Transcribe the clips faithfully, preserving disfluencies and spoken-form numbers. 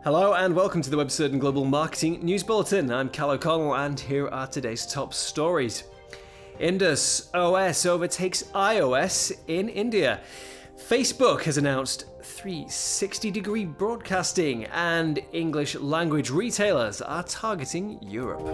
Hello and welcome to the Webcertain Global Marketing News Bulletin. I'm Cal O'Connell and here are today's top stories. Indus O S overtakes iOS in India. Facebook has announced three sixty degree broadcasting, and English language retailers are targeting Europe.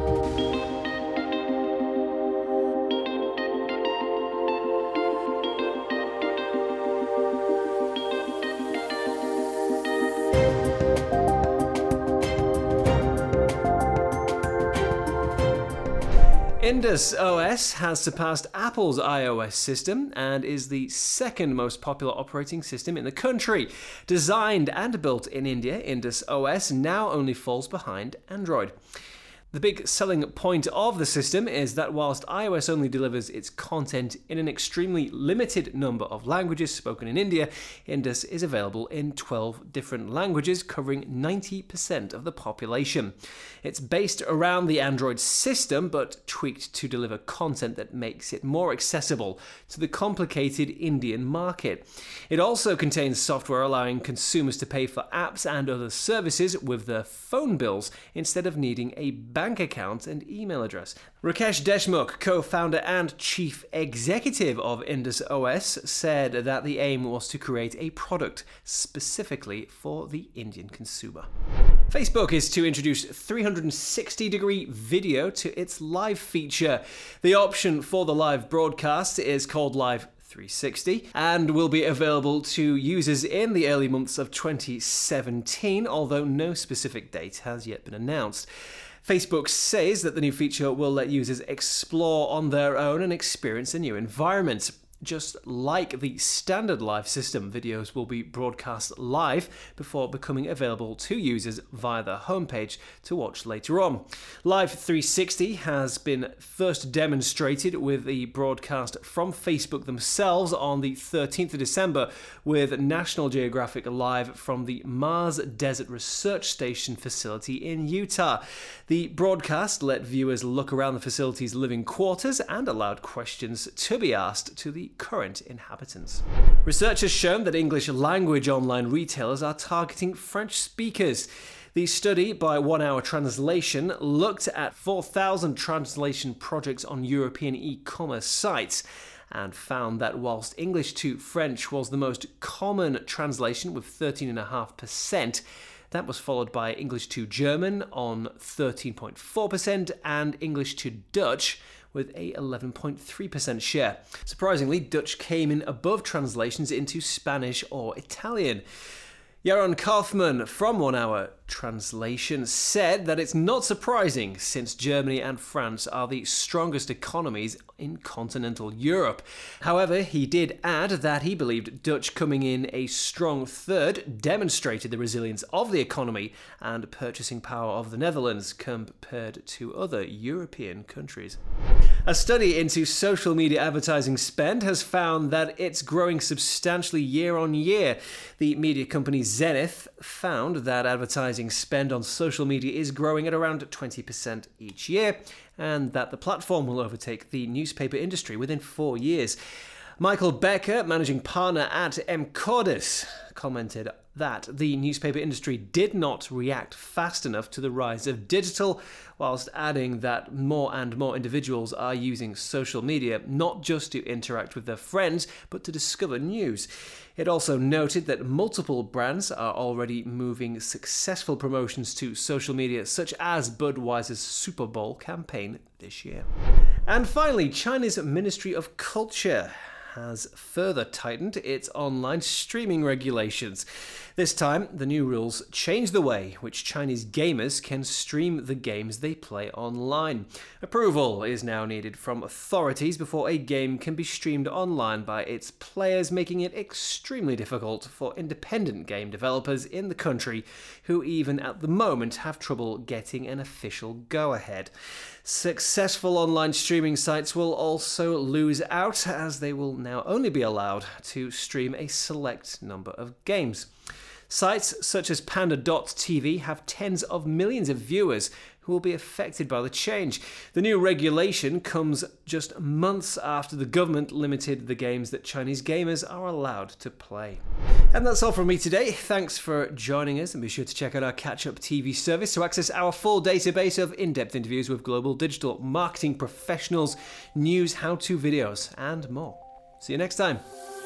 Indus O S has surpassed Apple's iOS system and is the second most popular operating system in the country. Designed and built in India, Indus O S now only falls behind Android. The big selling point of the system is that whilst iOS only delivers its content in an extremely limited number of languages spoken in India, Indus is available in twelve different languages, covering ninety percent of the population. It's based around the Android system, but tweaked to deliver content that makes it more accessible to the complicated Indian market. It also contains software allowing consumers to pay for apps and other services with their phone bills instead of needing a bank account and email address. Rakesh Deshmukh, co-founder and chief executive of Indus O S, said that the aim was to create a product specifically for the Indian consumer. Facebook is to introduce three sixty degree video to its live feature. The option for the live broadcast is called Live three sixty and will be available to users in the early months of twenty seventeen, although no specific date has yet been announced. Facebook says that the new feature will let users explore on their own and experience a new environment. Just like the standard live system, videos will be broadcast live before becoming available to users via the homepage to watch later on. Live three sixty has been first demonstrated with the broadcast from Facebook themselves on the thirteenth of December with National Geographic Live from the Mars Desert Research Station facility in Utah. The broadcast let viewers look around the facility's living quarters and allowed questions to be asked to the current inhabitants. Research has shown that English language online retailers are targeting French speakers. The study by One Hour Translation looked at four thousand translation projects on European e-commerce sites and found that whilst English to French was the most common translation with thirteen point five percent, that was followed by English to German on thirteen point four percent and English to Dutch with a eleven point three percent share. Surprisingly, Dutch came in above translations into Spanish or Italian. Yaron Kaufman from One Hour Translation said that it's not surprising since Germany and France are the strongest economies in continental Europe. However, he did add that he believed Dutch coming in a strong third demonstrated the resilience of the economy and purchasing power of the Netherlands compared to other European countries. A study into social media advertising spend has found that it's growing substantially year on year. The media company Zenith found that advertising spend on social media is growing at around twenty percent each year, and that the platform will overtake the newspaper industry within four years. Michael Becker, managing partner at M Cordis, commented that the newspaper industry did not react fast enough to the rise of digital, whilst adding that more and more individuals are using social media not just to interact with their friends, but to discover news. It also noted that multiple brands are already moving successful promotions to social media, such as Budweiser's Super Bowl campaign this year. And finally, China's Ministry of Culture has further tightened its online streaming regulations. This time, the new rules change the way which Chinese gamers can stream the games they play online. Approval is now needed from authorities before a game can be streamed online by its players, making it extremely difficult for independent game developers in the country who even at the moment have trouble getting an official go-ahead. Successful online streaming sites will also lose out, as they will now only be allowed to stream a select number of games. Sites such as panda dot t v have tens of millions of viewers who will be affected by the change. The new regulation comes just months after the government limited the games that Chinese gamers are allowed to play. And that's all from me today. Thanks for joining us, and be sure to check out our Catch-Up T V service to access our full database of in-depth interviews with global digital marketing professionals, news, how-to videos, and more. See you next time.